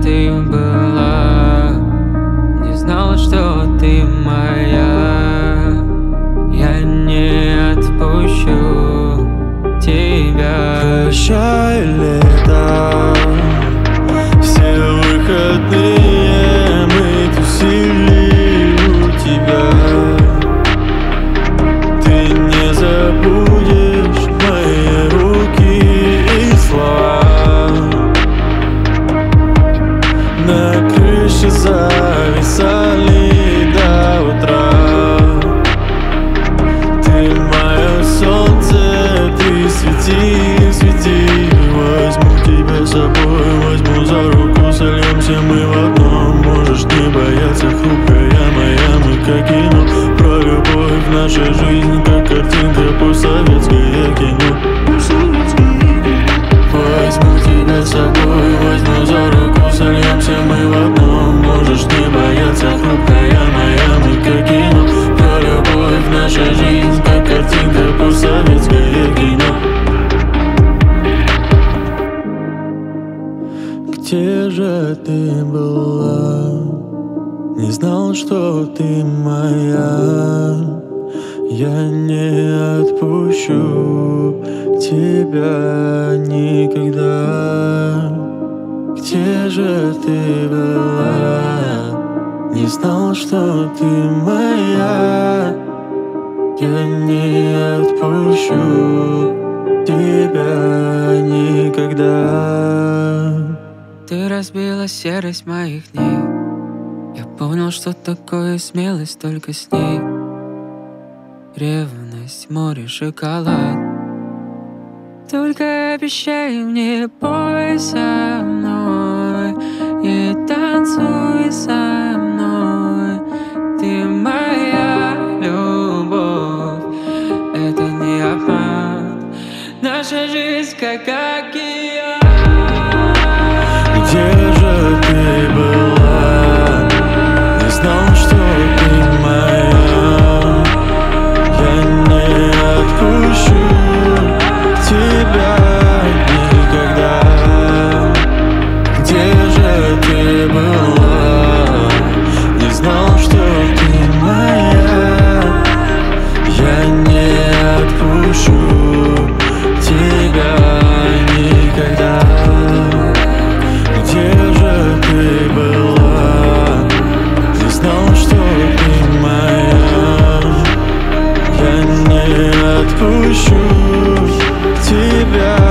ты была, не знал, что ты моя. Я не отпущу тебя. Прощай, лето, все выходные мы тусили у тебя. Ты не забудешь мои руки и слова. На крыше зависали до утра. Ты мое солнце, ты свети, свети. Возьму тебя с собой, возьму за руку, сольемся мы в одном. Можешь не бояться, хрупкая моя, мы как кино. Про любовь в нашей жизни, как картинка по советское кино. Возьму тебя с собой, возьму за руку, сольемся мы в одном. Можешь не бояться, хрупкая моя, мы как кино. Про любовь в нашей жизни, как картинка по советское кино. Где же ты была? Не знал, что ты моя. Я не отпущу тебя никогда. Где же ты была? Не знал, что ты моя. Я не отпущу тебя никогда. Ты разбила серость моих дней. Я понял, что такое смелость только с ней. Ревность, море, шоколад. Только обещай мне, пой со мной и танцуй со мной. Ты моя любовь, это не обман. Наша жизнь как океан. Где же ты была? Не знал, что ты моя. Я не отпущу тебя никогда. Где же ты была? Не знал, что ты моя. Я не отпущу тебя никогда. Где же ты была? Не знал, что ты моя. Я не отпущу тебя